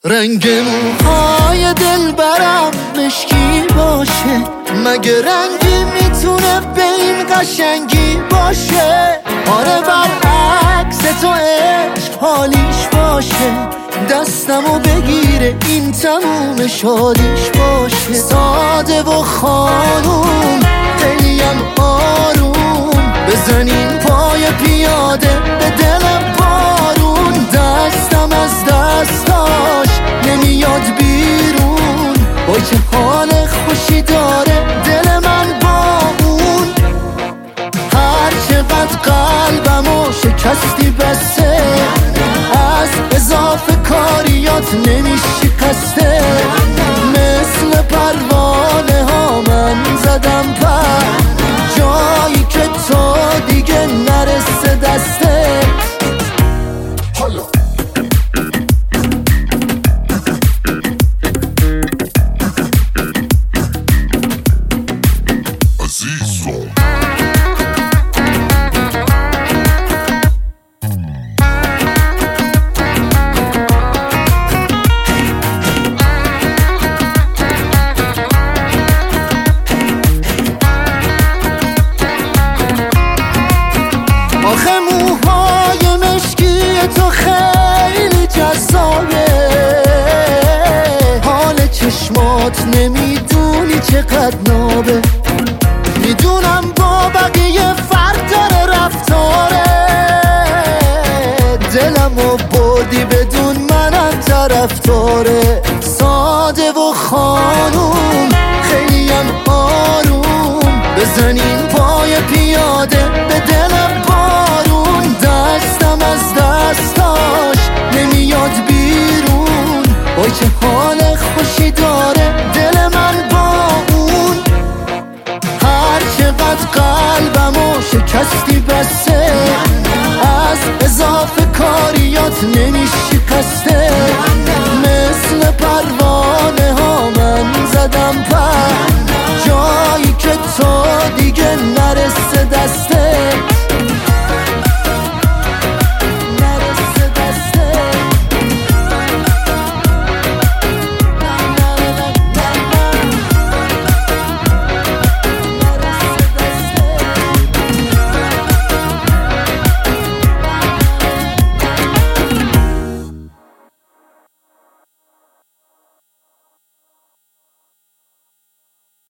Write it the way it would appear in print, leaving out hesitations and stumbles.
رنگ موهای دلبرم مشکی باشه، مگه رنگی میتونه به این قشنگی باشه؟ آره برعکس تو عشق حالیش باشه، دستمو بگیره این تموم شادیش باشه. ساده و خانوم خیلیم آروم، بزنین پای پیاده به دلم بارون. دستم از دستاش نمیاد بیرون، وای چه حال خوشی داره دل من با اون. هر چقدر قلبمو شکستی بسه، از اضافه کاریات نمیشکسته. مثل پروانه ها من زدم پر، جایی که تو دیگه نرسه دستت. آخه موهای مشکی تو خیلی جذابه، حال چشمات نمیدونی چقدر نابه. میدونم با بقیه فرق داره رفتاره، دلمو بردی بدون منم طرفداره. ساده و خانوم خیلیم آروم، بزنین پای پیاده به دلم بارون. دستم از دستاش نمیاد بیرون، وای چه حال خوشی داره دل من با اون. هر چقدر قلبمو شکستی بسه، از اضافه کاریات نمیشی